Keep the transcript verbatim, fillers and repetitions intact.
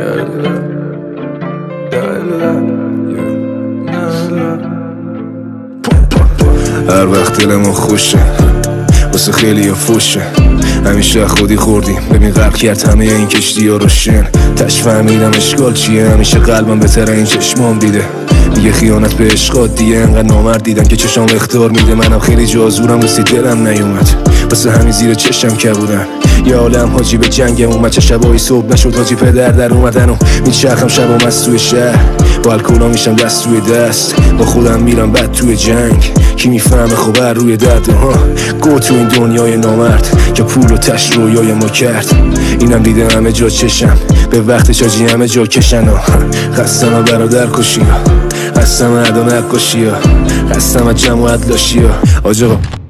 هر وقت دلمون خوشه واسه خیلی ها فوشه، همیشه خودی خوردیم ببین غرق کرد همه این کشتی ها روشن. تش فهمیدم اشکال چیه، همیشه قلبم بهتر این چشمام دیده. دیگه خیانت به عشقات دیگه انقدر نامرد دیدم که چشام اختار میده. منم خیلی جازورم واسه دلم نیومد، واسه همین زیر چشم که بودن یه عالم حاجی به جنگم اومد. چه شبایی صبح نشد حاجی پدر در اومدن و میچرخم شبام از توی شهر، با الکولا میشم دست توی دست، با خودم میرم بعد توی جنگ. کی میفهمه خب بر روی درد ها گو تو این دنیای نامرد که پول و تش رویای ما کرد. اینم دیده همه جا چشم به وقت چاجی همه جا کشن ها. خستم از برادر کشی ها، خستم از عدا نقاشی ها، خستم از جمع و عدلاشی ها. آجا